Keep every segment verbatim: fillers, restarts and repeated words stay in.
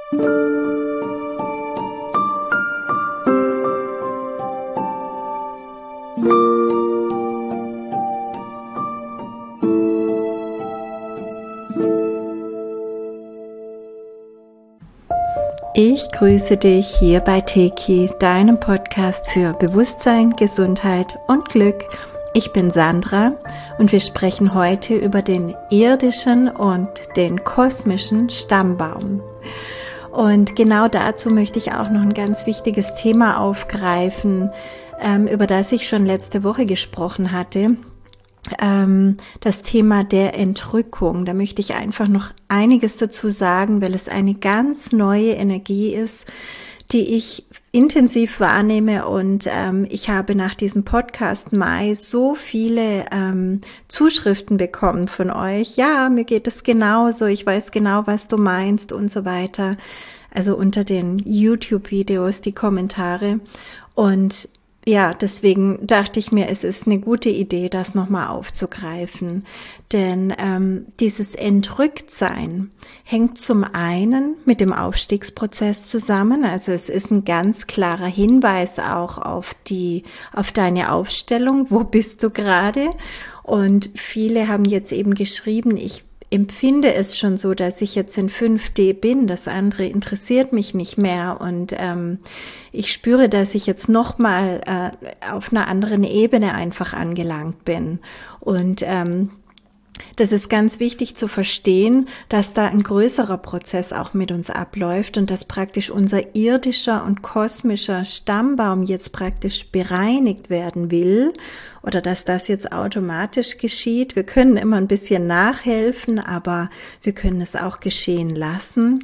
Ich grüße dich hier bei Teki, deinem Podcast für Bewusstsein, Gesundheit und Glück. Ich bin Sandra und wir sprechen heute über den irdischen und den kosmischen Stammbaum. Und genau dazu möchte ich auch noch ein ganz wichtiges Thema aufgreifen, ähm, über das ich schon letzte Woche gesprochen hatte. Ähm, das Thema der Entrückung. Da möchte ich einfach noch einiges dazu sagen, weil es eine ganz neue Energie ist, die ich intensiv wahrnehme, und ähm, ich habe nach diesem Podcast Mai so viele ähm, Zuschriften bekommen von euch. Ja, mir geht es genauso, ich weiß genau, was du meinst und so weiter. Also unter den YouTube-Videos die Kommentare, und ja, deswegen dachte ich mir, es ist eine gute Idee, das nochmal aufzugreifen. Denn ähm, dieses Entrücktsein hängt zum einen mit dem Aufstiegsprozess zusammen. Also es ist ein ganz klarer Hinweis auch auf die, auf deine Aufstellung. Wo bist du gerade? Und viele haben jetzt eben geschrieben, ich empfinde es schon so, dass ich jetzt in fünf D bin, das andere interessiert mich nicht mehr, und ähm, ich spüre, dass ich jetzt nochmal äh, auf einer anderen Ebene einfach angelangt bin. Und ähm, das ist ganz wichtig zu verstehen, dass da ein größerer Prozess auch mit uns abläuft und dass praktisch unser irdischer und kosmischer Stammbaum jetzt praktisch bereinigt werden will, oder dass das jetzt automatisch geschieht. Wir können immer ein bisschen nachhelfen, aber wir können es auch geschehen lassen.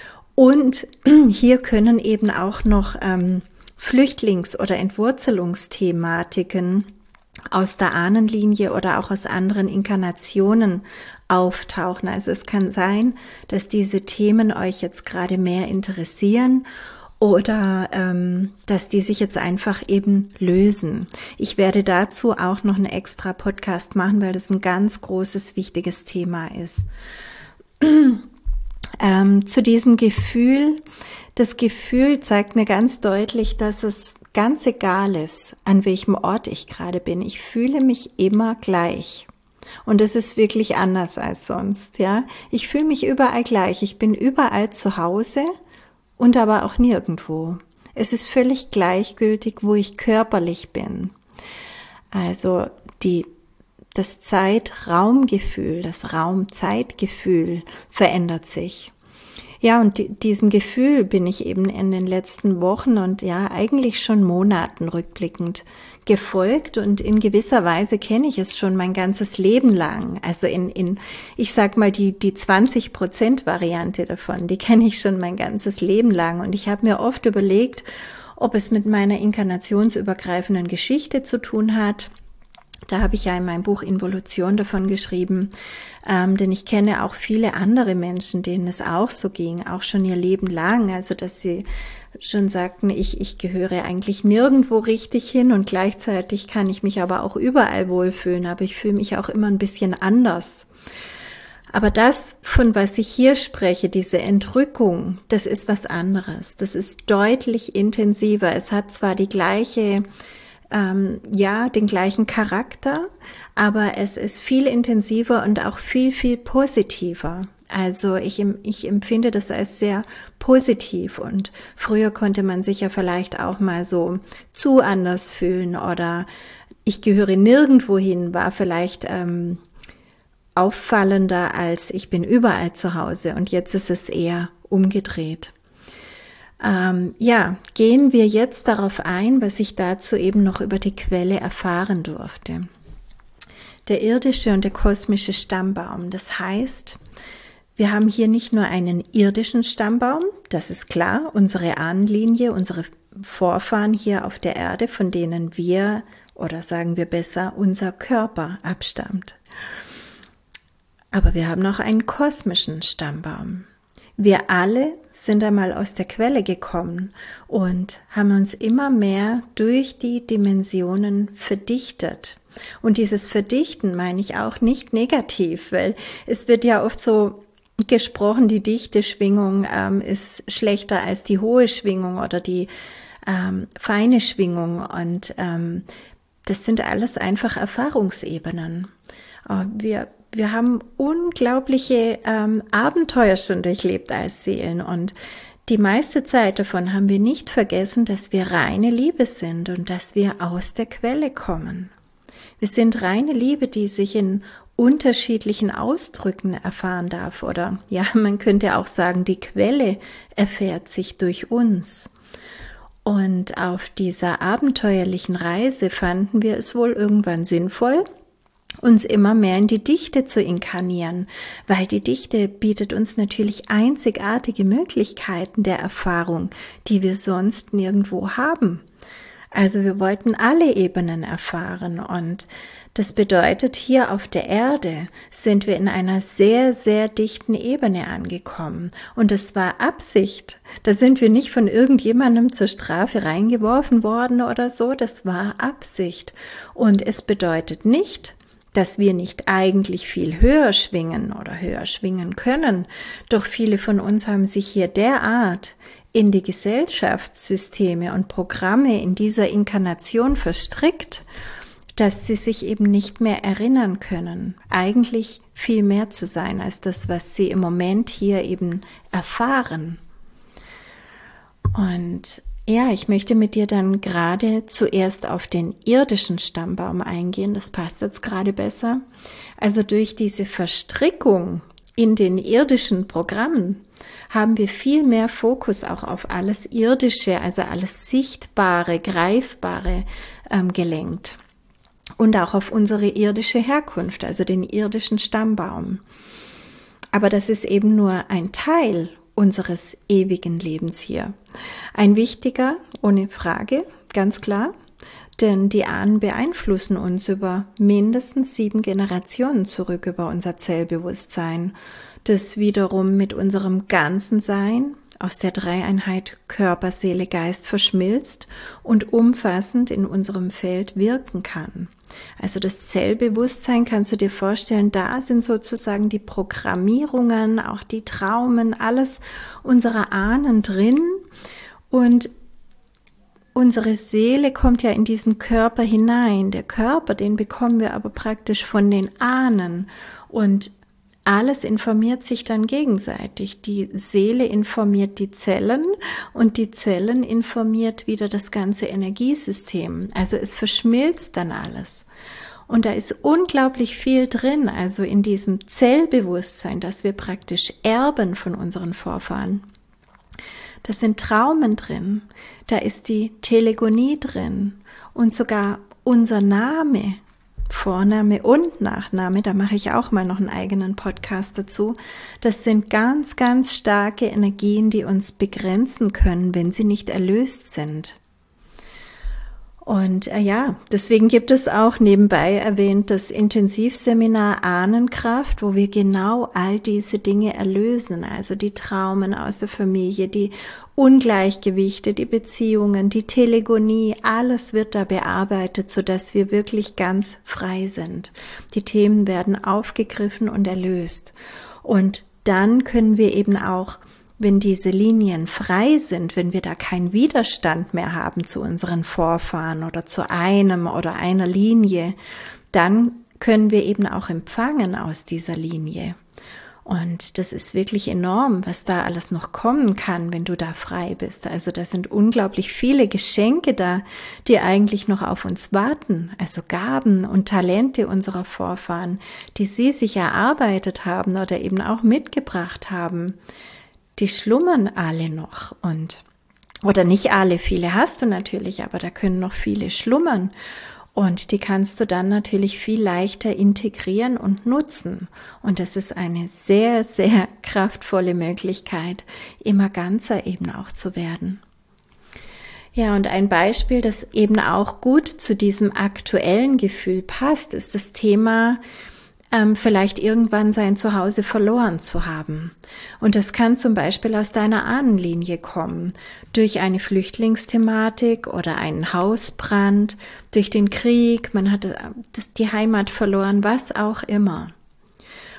Und hier können eben auch noch ähm, Flüchtlings- oder Entwurzelungsthematiken aus der Ahnenlinie oder auch aus anderen Inkarnationen auftauchen. Also es kann sein, dass diese Themen euch jetzt gerade mehr interessieren oder ähm, dass die sich jetzt einfach eben lösen. Ich werde dazu auch noch einen extra Podcast machen, weil das ein ganz großes, wichtiges Thema ist. ähm, zu diesem Gefühl, das Gefühl zeigt mir ganz deutlich, dass es ganz egal ist, an welchem Ort ich gerade bin. Ich fühle mich immer gleich. Und es ist wirklich anders als sonst, ja. Ich fühle mich überall gleich. Ich bin überall zu Hause und aber auch nirgendwo. Es ist völlig gleichgültig, wo ich körperlich bin. Also die, das Zeit-Raum-Gefühl, das Raum-Zeit-Gefühl verändert sich. Ja, und die, diesem Gefühl bin ich eben in den letzten Wochen und ja, eigentlich schon Monaten rückblickend gefolgt, und in gewisser Weise kenne ich es schon mein ganzes Leben lang. Also in, in ich sag mal, die, die zwanzig Prozent Variante davon, die kenne ich schon mein ganzes Leben lang, und ich habe mir oft überlegt, ob es mit meiner inkarnationsübergreifenden Geschichte zu tun hat. Da habe ich ja in meinem Buch Involution davon geschrieben, ähm, denn ich kenne auch viele andere Menschen, denen es auch so ging, auch schon ihr Leben lang, also dass sie schon sagten, ich, ich gehöre eigentlich nirgendwo richtig hin, und gleichzeitig kann ich mich aber auch überall wohlfühlen, aber ich fühle mich auch immer ein bisschen anders. Aber das, von was ich hier spreche, diese Entrückung, das ist was anderes, das ist deutlich intensiver. Es hat zwar die gleiche Ähm, ja, den gleichen Charakter, aber es ist viel intensiver und auch viel, viel positiver. Also ich, ich empfinde das als sehr positiv, und früher konnte man sich ja vielleicht auch mal so zu anders fühlen, oder ich gehöre nirgendwo hin, war vielleicht ähm, auffallender als ich bin überall zu Hause, und jetzt ist es eher umgedreht. Ähm, ja, gehen wir jetzt darauf ein, was ich dazu eben noch über die Quelle erfahren durfte. Der irdische und der kosmische Stammbaum, das heißt, wir haben hier nicht nur einen irdischen Stammbaum, das ist klar, unsere Ahnenlinie, unsere Vorfahren hier auf der Erde, von denen wir, oder sagen wir besser, unser Körper abstammt. Aber wir haben auch einen kosmischen Stammbaum. Wir alle sind einmal aus der Quelle gekommen und haben uns immer mehr durch die Dimensionen verdichtet. Und dieses Verdichten meine ich auch nicht negativ, weil es wird ja oft so gesprochen, die dichte Schwingung ähm, ist schlechter als die hohe Schwingung oder die ähm, feine Schwingung. Und ähm, das sind alles einfach Erfahrungsebenen. Äh, wir Wir haben unglaubliche ähm, Abenteuer schon durchlebt als Seelen, und die meiste Zeit davon haben wir nicht vergessen, dass wir reine Liebe sind und dass wir aus der Quelle kommen. Wir sind reine Liebe, die sich in unterschiedlichen Ausdrücken erfahren darf, oder ja, man könnte auch sagen, die Quelle erfährt sich durch uns. Und auf dieser abenteuerlichen Reise fanden wir es wohl irgendwann sinnvoll, uns immer mehr in die Dichte zu inkarnieren, weil die Dichte bietet uns natürlich einzigartige Möglichkeiten der Erfahrung, die wir sonst nirgendwo haben. Also wir wollten alle Ebenen erfahren, und das bedeutet, hier auf der Erde sind wir in einer sehr, sehr dichten Ebene angekommen, und das war Absicht. Da sind wir nicht von irgendjemandem zur Strafe reingeworfen worden oder so, das war Absicht. Und es bedeutet nicht, dass wir nicht eigentlich viel höher schwingen oder höher schwingen können. Doch viele von uns haben sich hier derart in die Gesellschaftssysteme und Programme in dieser Inkarnation verstrickt, dass sie sich eben nicht mehr erinnern können, eigentlich viel mehr zu sein als das, was sie im Moment hier eben erfahren. Und ja, ich möchte mit dir dann gerade zuerst auf den irdischen Stammbaum eingehen, das passt jetzt gerade besser. Also durch diese Verstrickung in den irdischen Programmen haben wir viel mehr Fokus auch auf alles Irdische, also alles Sichtbare, Greifbare ähm, gelenkt. Und auch auf unsere irdische Herkunft, also den irdischen Stammbaum. Aber das ist eben nur ein Teil unseres ewigen Lebens hier. Ein wichtiger, ohne Frage, ganz klar, denn die Ahnen beeinflussen uns über mindestens sieben Generationen zurück über unser Zellbewusstsein, das wiederum mit unserem ganzen Sein aus der Dreieinheit Körper, Seele, Geist verschmilzt und umfassend in unserem Feld wirken kann. Also das Zellbewusstsein, kannst du dir vorstellen, da sind sozusagen die Programmierungen, auch die Traumen, alles unserer Ahnen drin, und unsere Seele kommt ja in diesen Körper hinein. Der Körper, den bekommen wir aber praktisch von den Ahnen, und alles informiert sich dann gegenseitig. Die Seele informiert die Zellen und die Zellen informiert wieder das ganze Energiesystem. Also es verschmilzt dann alles. Und da ist unglaublich viel drin, also in diesem Zellbewusstsein, das wir praktisch erben von unseren Vorfahren. Da sind Traumen drin, da ist die Telegonie drin und sogar unser Name, Vorname und Nachname, da mache ich auch mal noch einen eigenen Podcast dazu. Das sind ganz, ganz starke Energien, die uns begrenzen können, wenn sie nicht erlöst sind. Und äh, ja, deswegen gibt es auch nebenbei erwähnt das Intensivseminar Ahnenkraft, wo wir genau all diese Dinge erlösen, also die Traumen aus der Familie, die Ungleichgewichte, die Beziehungen, die Telegonie, alles wird da bearbeitet, sodass wir wirklich ganz frei sind. Die Themen werden aufgegriffen und erlöst. Und dann können wir eben auch, wenn diese Linien frei sind, wenn wir da keinen Widerstand mehr haben zu unseren Vorfahren oder zu einem oder einer Linie, dann können wir eben auch empfangen aus dieser Linie. Und das ist wirklich enorm, was da alles noch kommen kann, wenn du da frei bist. Also da sind unglaublich viele Geschenke da, die eigentlich noch auf uns warten. Also Gaben und Talente unserer Vorfahren, die sie sich erarbeitet haben oder eben auch mitgebracht haben. Die schlummern alle noch, und oder nicht alle, viele hast du natürlich, aber da können noch viele schlummern, und die kannst du dann natürlich viel leichter integrieren und nutzen, und das ist eine sehr, sehr kraftvolle Möglichkeit, immer ganzer eben auch zu werden. Ja, und ein Beispiel, das eben auch gut zu diesem aktuellen Gefühl passt, ist das Thema, Ähm, vielleicht irgendwann sein Zuhause verloren zu haben. Und das kann zum Beispiel aus deiner Ahnenlinie kommen, durch eine Flüchtlingsthematik oder einen Hausbrand, durch den Krieg, man hat die Heimat verloren, was auch immer.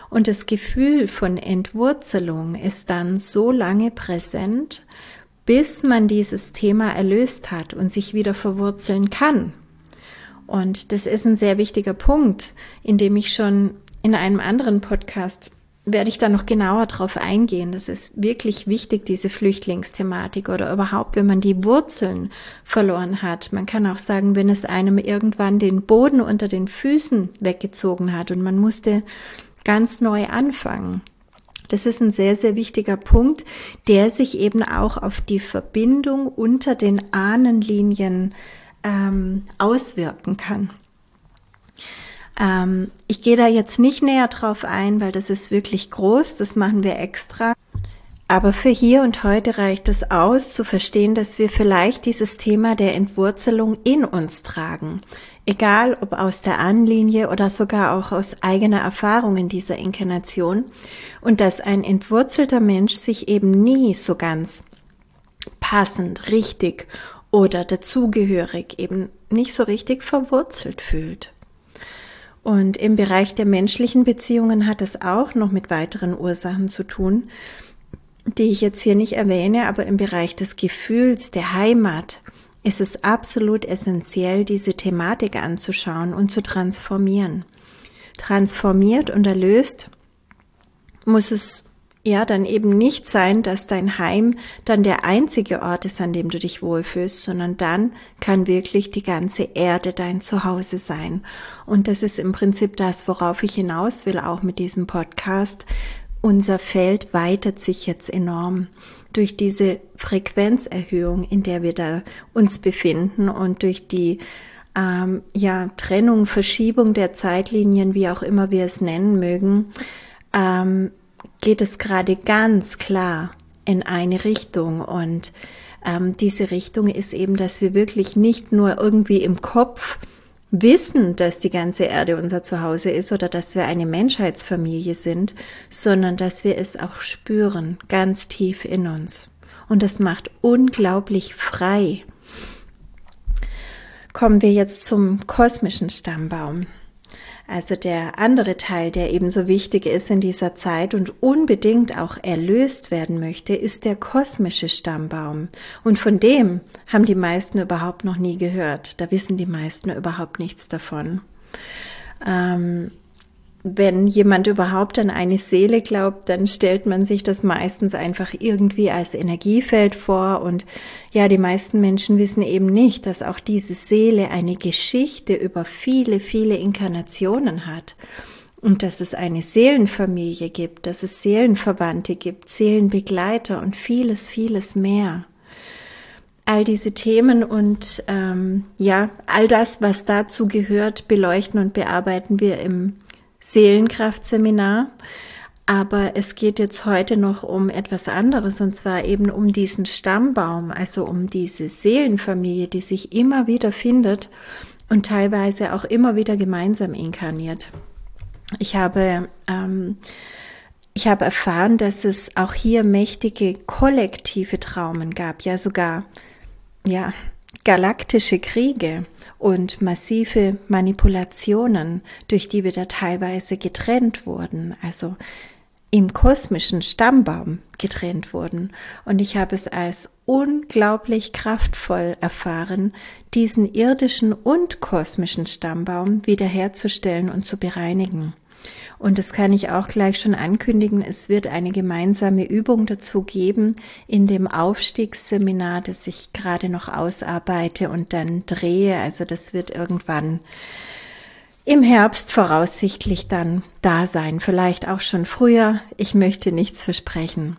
Und das Gefühl von Entwurzelung ist dann so lange präsent, bis man dieses Thema erlöst hat und sich wieder verwurzeln kann. Und das ist ein sehr wichtiger Punkt, in dem ich schon in einem anderen Podcast werde ich da noch genauer drauf eingehen. Das ist wirklich wichtig, diese Flüchtlingsthematik oder überhaupt, wenn man die Wurzeln verloren hat. Man kann auch sagen, wenn es einem irgendwann den Boden unter den Füßen weggezogen hat und man musste ganz neu anfangen. Das ist ein sehr, sehr wichtiger Punkt, der sich eben auch auf die Verbindung unter den Ahnenlinien ähm, auswirken kann. Ähm, ich gehe da jetzt nicht näher drauf ein, weil das ist wirklich groß, das machen wir extra. Aber für hier und heute reicht es aus, zu verstehen, dass wir vielleicht dieses Thema der Entwurzelung in uns tragen. Egal, ob aus der Ahnenlinie oder sogar auch aus eigener Erfahrung in dieser Inkarnation. Und dass ein entwurzelter Mensch sich eben nie so ganz passend, richtig oder dazugehörig, eben nicht so richtig verwurzelt fühlt. Und im Bereich der menschlichen Beziehungen hat es auch noch mit weiteren Ursachen zu tun, die ich jetzt hier nicht erwähne, aber im Bereich des Gefühls, der Heimat, ist es absolut essentiell, diese Thematik anzuschauen und zu transformieren. Transformiert und erlöst muss es ja dann eben nicht sein, dass dein Heim dann der einzige Ort ist, an dem du dich wohlfühlst, sondern dann kann wirklich die ganze Erde dein Zuhause sein. Und das ist im Prinzip das, worauf ich hinaus will, auch mit diesem Podcast. Unser Feld weitet sich jetzt enorm durch diese Frequenzerhöhung, in der wir da uns befinden und durch die ähm, ja, Trennung, Verschiebung der Zeitlinien, wie auch immer wir es nennen mögen, ähm, geht es gerade ganz klar in eine Richtung. Und ähm, diese Richtung ist eben, dass wir wirklich nicht nur irgendwie im Kopf wissen, dass die ganze Erde unser Zuhause ist oder dass wir eine Menschheitsfamilie sind, sondern dass wir es auch spüren, ganz tief in uns. Und das macht unglaublich frei. Kommen wir jetzt zum kosmischen Stammbaum. Also der andere Teil, der ebenso wichtig ist in dieser Zeit und unbedingt auch erlöst werden möchte, ist der kosmische Stammbaum. Und von dem haben die meisten überhaupt noch nie gehört. Da wissen die meisten überhaupt nichts davon. Ähm, wenn jemand überhaupt an eine Seele glaubt, dann stellt man sich das meistens einfach irgendwie als Energiefeld vor. Und ja, die meisten Menschen wissen eben nicht, dass auch diese Seele eine Geschichte über viele, viele Inkarnationen hat. Und dass es eine Seelenfamilie gibt, dass es Seelenverwandte gibt, Seelenbegleiter und vieles, vieles mehr. All diese Themen und ähm, ja, all das, was dazu gehört, beleuchten und bearbeiten wir im Seelenkraftseminar, aber es geht jetzt heute noch um etwas anderes und zwar eben um diesen Stammbaum, also um diese Seelenfamilie, die sich immer wieder findet und teilweise auch immer wieder gemeinsam inkarniert. Ich habe, ähm, ich habe erfahren, dass es auch hier mächtige kollektive Traumen gab, ja sogar, ja, galaktische Kriege und massive Manipulationen, durch die wir da teilweise getrennt wurden, also im kosmischen Stammbaum getrennt wurden. Und ich habe es als unglaublich kraftvoll erfahren, diesen irdischen und kosmischen Stammbaum wiederherzustellen und zu bereinigen. Und das kann ich auch gleich schon ankündigen, es wird eine gemeinsame Übung dazu geben in dem Aufstiegsseminar, das ich gerade noch ausarbeite und dann drehe. Also das wird irgendwann im Herbst voraussichtlich dann da sein, vielleicht auch schon früher. Ich möchte nichts versprechen.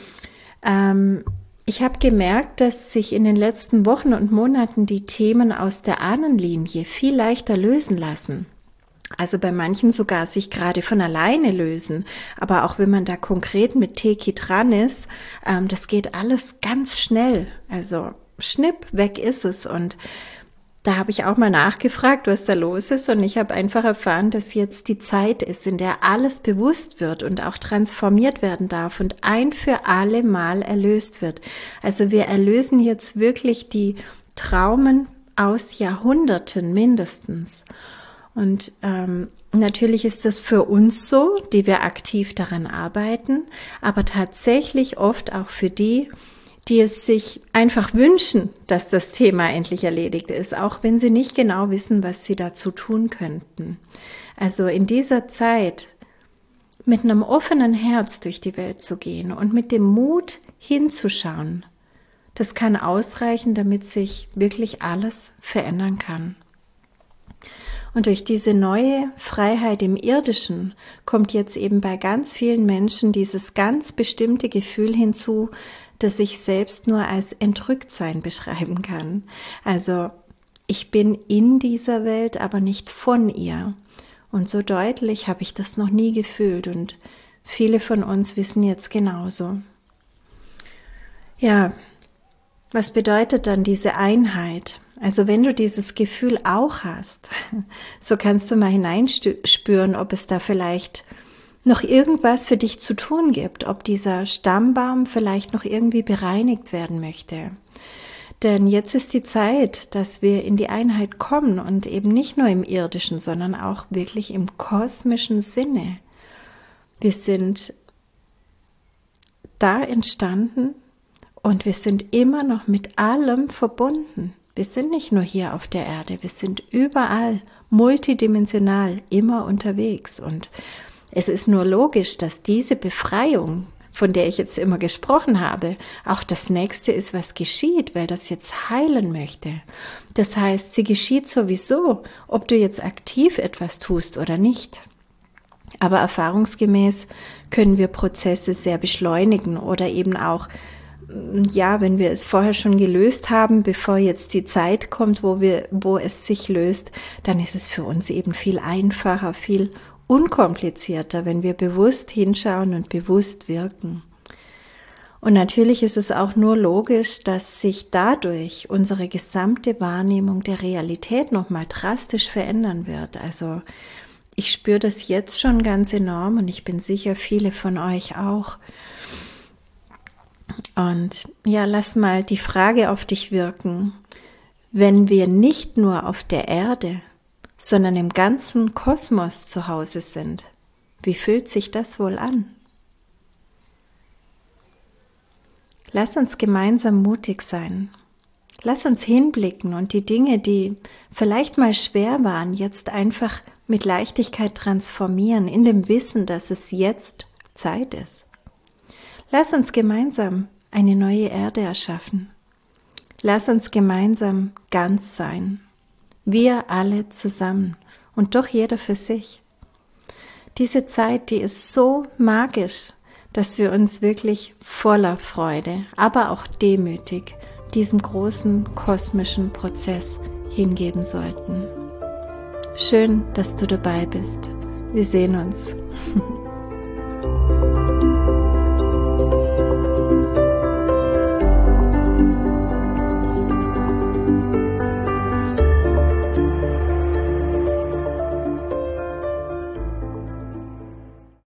Ähm, ich habe gemerkt, dass sich in den letzten Wochen und Monaten die Themen aus der Ahnenlinie viel leichter lösen lassen. Also bei manchen sogar sich gerade von alleine lösen. Aber auch wenn man da konkret mit Teki dran ist, ähm, das geht alles ganz schnell. Also schnipp, weg ist es. Und da habe ich auch mal nachgefragt, was da los ist. Und ich habe einfach erfahren, dass jetzt die Zeit ist, in der alles bewusst wird und auch transformiert werden darf und ein für alle Mal erlöst wird. Also wir erlösen jetzt wirklich die Traumen aus Jahrhunderten mindestens. Und ähm, natürlich ist das für uns so, die wir aktiv daran arbeiten, aber tatsächlich oft auch für die, die es sich einfach wünschen, dass das Thema endlich erledigt ist, auch wenn sie nicht genau wissen, was sie dazu tun könnten. Also in dieser Zeit mit einem offenen Herz durch die Welt zu gehen und mit dem Mut hinzuschauen, das kann ausreichen, damit sich wirklich alles verändern kann. Und durch diese neue Freiheit im Irdischen kommt jetzt eben bei ganz vielen Menschen dieses ganz bestimmte Gefühl hinzu, das ich selbst nur als Entrücktsein beschreiben kann. Also ich bin in dieser Welt, aber nicht von ihr. Und so deutlich habe ich das noch nie gefühlt und viele von uns wissen jetzt genauso. Ja, was bedeutet dann diese Einheit? Also wenn du dieses Gefühl auch hast, so kannst du mal hineinspüren, ob es da vielleicht noch irgendwas für dich zu tun gibt, ob dieser Stammbaum vielleicht noch irgendwie bereinigt werden möchte. Denn jetzt ist die Zeit, dass wir in die Einheit kommen und eben nicht nur im irdischen, sondern auch wirklich im kosmischen Sinne. Wir sind da entstanden und wir sind immer noch mit allem verbunden. Wir sind nicht nur hier auf der Erde, wir sind überall multidimensional immer unterwegs. Und es ist nur logisch, dass diese Befreiung, von der ich jetzt immer gesprochen habe, auch das Nächste ist, was geschieht, weil das jetzt heilen möchte. Das heißt, sie geschieht sowieso, ob du jetzt aktiv etwas tust oder nicht. Aber erfahrungsgemäß können wir Prozesse sehr beschleunigen oder eben auch, ja, wenn wir es vorher schon gelöst haben, bevor jetzt die Zeit kommt, wo wir, wo es sich löst, dann ist es für uns eben viel einfacher, viel unkomplizierter, wenn wir bewusst hinschauen und bewusst wirken. Und natürlich ist es auch nur logisch, dass sich dadurch unsere gesamte Wahrnehmung der Realität nochmal drastisch verändern wird. Also ich spüre das jetzt schon ganz enorm und ich bin sicher, viele von euch auch. Und ja, lass mal die Frage auf dich wirken. Wenn wir nicht nur auf der Erde, sondern im ganzen Kosmos zu Hause sind, wie fühlt sich das wohl an? Lass uns gemeinsam mutig sein. Lass uns hinblicken und die Dinge, die vielleicht mal schwer waren, jetzt einfach mit Leichtigkeit transformieren, in dem Wissen, dass es jetzt Zeit ist. Lass uns gemeinsam eine neue Erde erschaffen. Lass uns gemeinsam ganz sein. Wir alle zusammen und doch jeder für sich. Diese Zeit, die ist so magisch, dass wir uns wirklich voller Freude, aber auch demütig diesem großen kosmischen Prozess hingeben sollten. Schön, dass du dabei bist. Wir sehen uns.